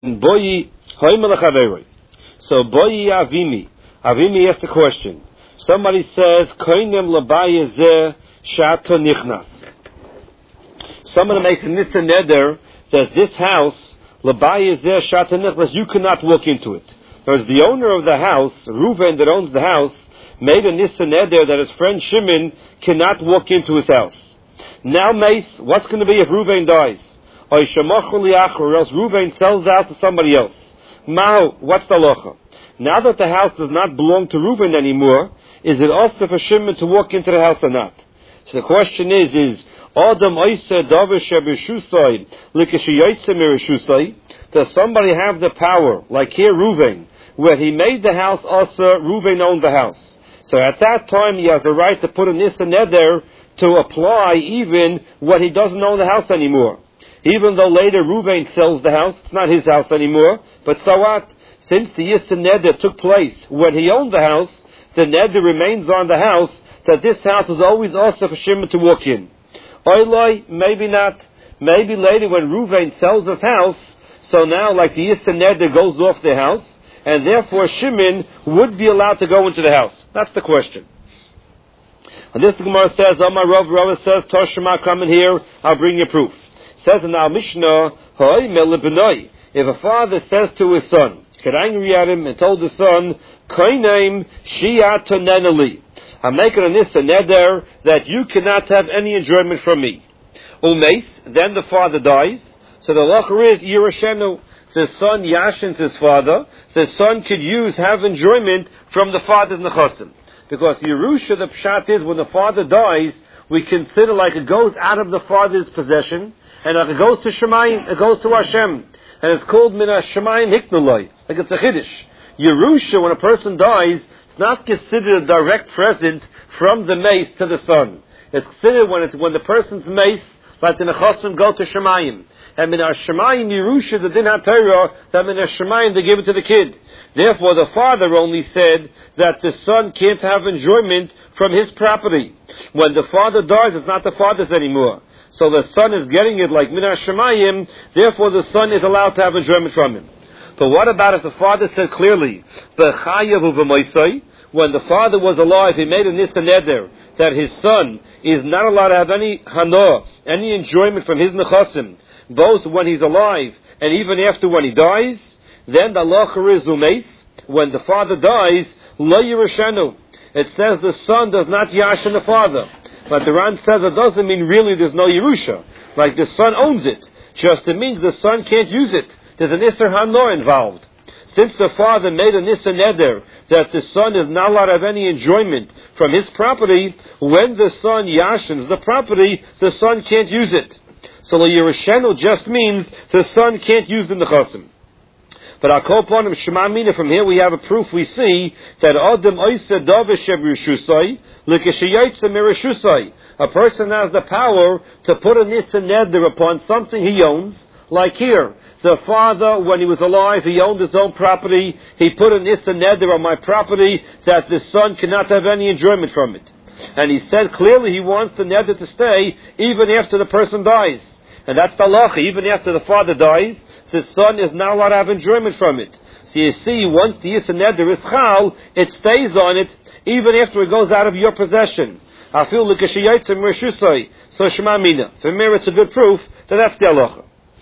Boyi Hoimelachaveri. So Boyi Avimi. Avimi asked the question. Somebody says, Koinem Labayezeh Shato Nichnas. Someone makes a Nitza Neder that this house, Labayezeh Shato Nichnas, you cannot walk into it. Whereas the owner of the house, Reuven that owns the house, made a Nitza Neder that his friend Shimon cannot walk into his house. Now, Mace, what's going to be if Reuven dies? Or else Reuven sells out to somebody else. Mao, what's the halacha? Now that the house does not belong to Reuven anymore, is it also for Shimon to walk into the house or not? So the question is Adam Oiseh Davar Shebeshusai Likashiyotze Mireshusai? Does somebody have the power, like here Reuven, where he made the house also, Reuven owned the house? So at that time he has a right to put a Nissa Neder to apply even when he doesn't own the house anymore. Even though later Reuven sells the house, it's not his house anymore, but so what? Since the Yissa Neder took place when he owned the house, the Neder remains on the house, that this house is always also for Shimon to walk in. Oiloi, maybe not. Maybe later when Reuven sells his house, so now like the Yissa Neder goes off the house, and therefore Shimon would be allowed to go into the house. That's the question. And this the Gemara says, Omar Rav says, Toshima, come in here, I'll bring you proof. Says in our Mishnah, if a father says to his son, got angry at him and told the son, Koinem Shia Tonenali, I'm making a Nissa Neder that you cannot have any enjoyment from me. Umes, then the father dies, so the halacha is Yerushenu. The son yashins his father, the son could have enjoyment from the father's nechasim. Because Yerusha, the pshat is, when the father dies, we consider like it goes out of the father's possession, and like it goes to Shemayim, it goes to Hashem. And it's called Mina Shemayim Hiknuloi, like it's a Chiddush. Yerusha, when a person dies, it's not considered a direct present from the mace to the son. It's considered when the person's mace, like the nechasim, go to Shemayim. And Mina Shemayim Yerusha, the Din HaTorah, that Mina Shemayim, they give it to the kid. Therefore, the father only said that the son can't have enjoyment from his property. When the father dies, it's not the father's anymore. So the son is getting it like Mina Shemayim, therefore the son is allowed to have enjoyment from him. But what about if the father said clearly, when the father was alive, he made a Nissa Neder, that his son is not allowed to have any hana, any enjoyment from his nechasim, both when he's alive and even after when he dies, then the halacha is umeis, when the father dies, lo yirushenu. It says the son does not yashin the father. But the Ran says it doesn't mean really there's no Yerusha. Like the son owns it. Just it means the son can't use it. There's an Isser Hanor involved. Since the father made an Isser Neder that the son is not allowed to have any enjoyment from his property, when the son yashins the property, the son can't use it. So the Yerushenu just means the son can't use the nechasim. But I'll call upon him Shema Mina. From here we have a proof. We see that Adam Oiseh Davar Shebeshusai Likashiyotze Mireshusai. A person has the power to put a Nissa Neder upon something he owns. Like here, the father, when he was alive, he owned his own property. He put a Nissa Neder on my property that the son cannot have any enjoyment from it. And he said clearly he wants the Neder to stay even after the person dies. And that's the halacha. Even after the father dies, the son is not allowed to have enjoyment from it. So you see, once the Yissa Neder is chal, it stays on it, even after it goes out of your possession. I feel like a shiyaytz and reshusai. So Shema Mina. For me, it's a good proof that that's the halacha.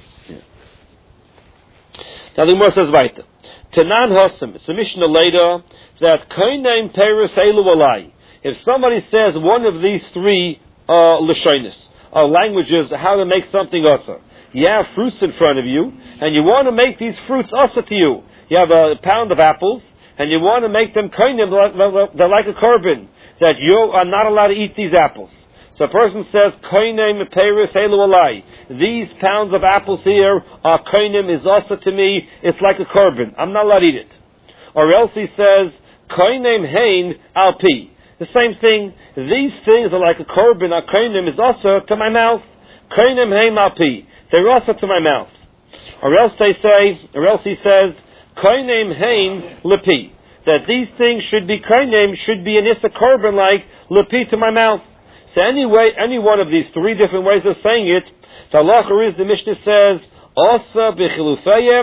Now the Gemara says weiter. Tanan Hossam, it's a Mishnah later, that Koinem Peres Elu Alai. If somebody says one of these three Lashonis, languages, how to make something asa. You have fruits in front of you, and you want to make these fruits asa to you. You have a pound of apples, and you want to make them koinem, they're like a korban, that you are not allowed to eat these apples. So a person says, koinem peiris elu alai. These pounds of apples here are koinem, is asa to me, it's like a korban. I'm not allowed to eat it. Or else he says, koinem hein alpi. The same thing, these things are like a korban, a koinem is asa to my mouth. Koinem hein alpi. They're also to my mouth. Or else he says, Koinem hein lepi. That these things should be koinem, should be an issa korban like lepi to my mouth. So anyway, any one of these three different ways of saying it, the halacha is, the Mishnah says, Asa b'chilufayim,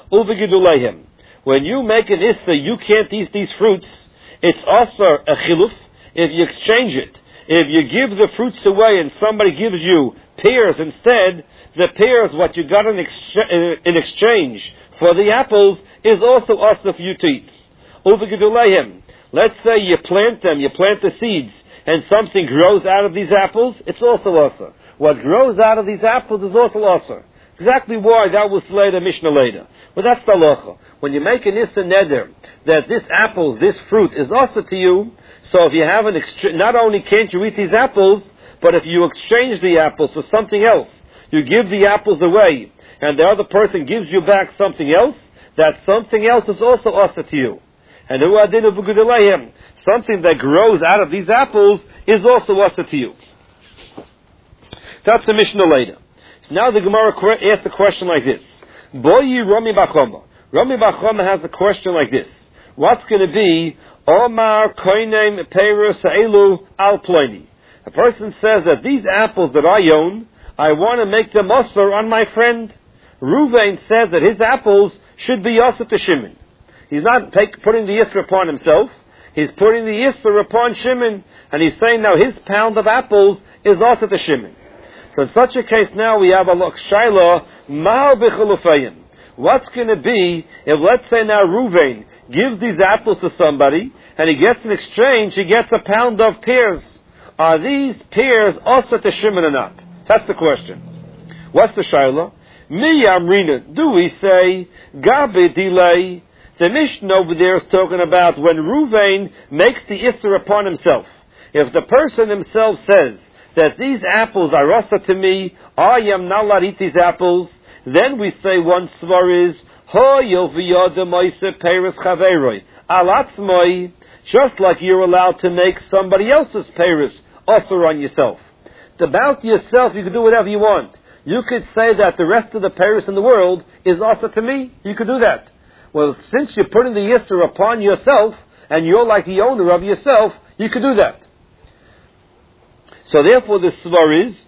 uvegiduleihem. When you make an issa, you can't eat these fruits. It's also a chiluf if you exchange it. If you give the fruits away and somebody gives you pears instead, the pears, what you got in exchange for the apples, is also also for you to eat. Uvegiduleihem. Let's say you plant them, you plant the seeds, and something grows out of these apples, it's also also. What grows out of these apples is also also. Exactly why that was later, Mishnah later. But that's the halacha. When you make an issa neder, that this apple, this fruit is also to you, so if you have an not only can't you eat these apples, but if you exchange the apples for something else, you give the apples away, and the other person gives you back something else, that something else is also also to you. And something that grows out of these apples is also also to you. That's the Mishnah later. So now the Gemara asks a question like this. Boyi Rami Bachoma. Rami Bachoma has a question like this. What's going to be Omar Koinem Peirus Elu Al Ploni? A person says that these apples that I own, I want to make them osur on my friend. Ruvain says that his apples should be osur to Shimon. He's not putting the Yisra upon himself. He's putting the Yisra upon Shimon. And he's saying now his pound of apples is also to Shimon. So in such a case now we have a shaila, Ma'al b'chilufayim. What's going to be if, let's say now Ruvain gives these apples to somebody and he gets in exchange, he gets a pound of pears. Are these pears also to Shimon or not? That's the question. What's the shaila? Mi amrina. Do we say, Gabi delay? The Mishnah over there is talking about when Ruvain makes the Isser upon himself. If the person himself says that these apples are rasa to me, I am not allowed to eat these apples, then we say one svar is, just like you're allowed to make somebody else's peiros also on yourself. About yourself, you can do whatever you want. You could say that the rest of the peiros in the world is also to me. You could do that. Well, since you're putting the yisr upon yourself, and you're like the owner of yourself, you could do that. So therefore the svar is,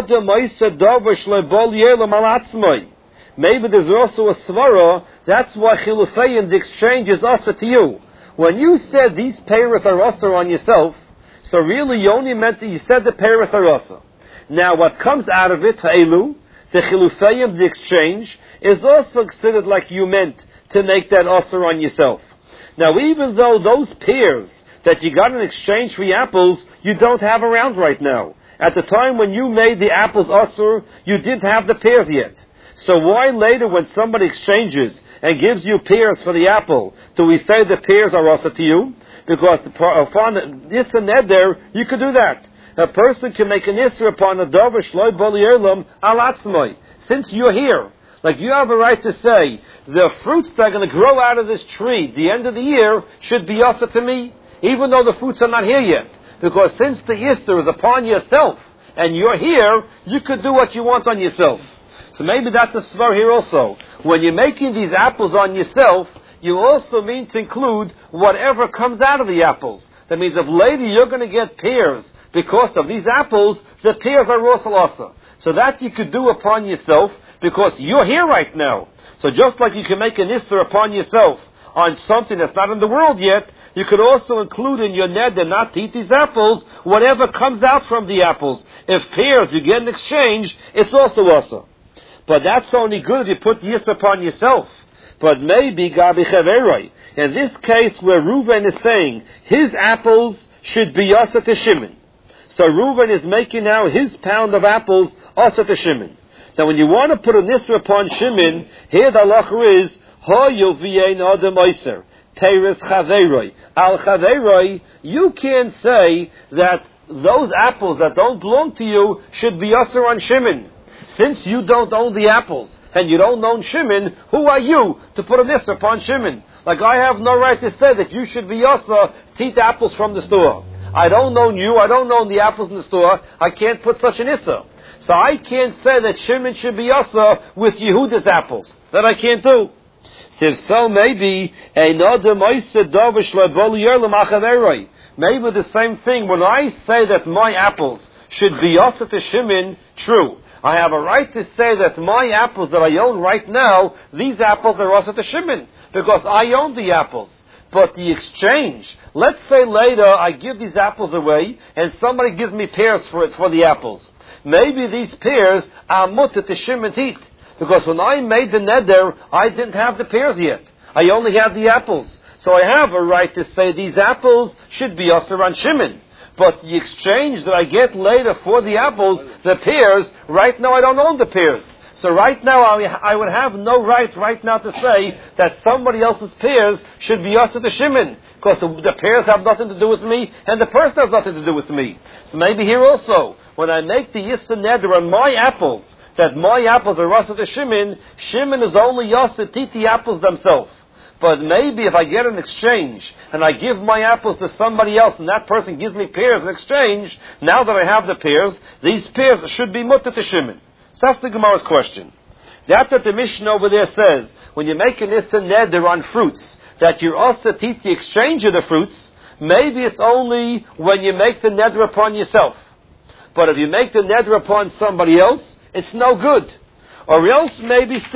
maybe there's also a svara, that's why chilufayim, the exchange is also to you. When you said these peiros are also on yourself, so really you only meant that you said the peiros are also. Now what comes out of it, ha'elu, the chilufayim, the exchange, is also considered like you meant to make that osur on yourself. Now, even though those pears that you got in exchange for the apples, you don't have around right now. At the time when you made the apples osur, you didn't have the pears yet. So why later when somebody exchanges and gives you pears for the apple, do we say the pears are osur to you? Because upon this and that there, you could do that. A person can make an isser upon a davar shloi bali elam al atzmai. Since you're here, like you have a right to say, the fruits that are going to grow out of this tree, the end of the year, should be also to me, even though the fruits are not here yet. Because since the Easter is upon yourself, and you're here, you could do what you want on yourself. So maybe that's a svar here also. When you're making these apples on yourself, you also mean to include whatever comes out of the apples. That means if later you're going to get pears because of these apples, the pears are also. So that you could do upon yourself, because you're here right now. So just like you can make an Isser upon yourself on something that's not in the world yet, you could also include in your neder not to eat these apples, whatever comes out from the apples. If pears you get in exchange, it's also. But that's only good if you put the Isser upon yourself. But maybe Gabi Chaveroi. In this case where Reuven is saying his apples should be also to Shimon. So Reuven is making now his pound of apples also to Shimon. Now when you want to put an Isra upon Shimon, here the halacha is, Ho yoviyein adam oiser, teres chaveroi, al chaveroi, you can't say that those apples that don't belong to you should be usher on Shimon. Since you don't own the apples, and you don't own Shimon, who are you to put an Isra upon Shimon? Like I have no right to say that you should be usher to eat apples from the store. I don't own you, I don't own the apples in the store, I can't put such an Isra. So I can't say that Shimon should be also with Yehuda's apples. That I can't do. If so, maybe maybe the same thing. When I say that my apples should be also to Shimon, true. I have a right to say that my apples that I own right now, these apples are also to Shimon, because I own the apples. But the exchange, let's say later I give these apples away, and somebody gives me pears for the apples. Maybe these pears are mutter to Shimon to eat, because when I made the neder, I didn't have the pears yet. I only had the apples. So I have a right to say these apples should be also on Shimon. But the exchange that I get later for the apples, the pears, right now I don't own the pears. So right now I would have no right now to say that somebody else's pears should be also the Shimon. Because the pears have nothing to do with me, and the person has nothing to do with me. So maybe here also, when I make the Yisra Neder on my apples, that my apples are also the Shimon, Shimon is only Yosef to eat the apples themselves. But maybe if I get an exchange, and I give my apples to somebody else, and that person gives me pears in exchange, now that I have the pears, these pears should be mutter to Shimon. So that's the Gemara's question. That's what the Mishnah over there says, when you make an Yisra Neder on fruits, that you're also to eat the exchange of the fruits, maybe it's only when you make the Neder upon yourself. But if you make the Neder upon somebody else, it's no good. Or else maybe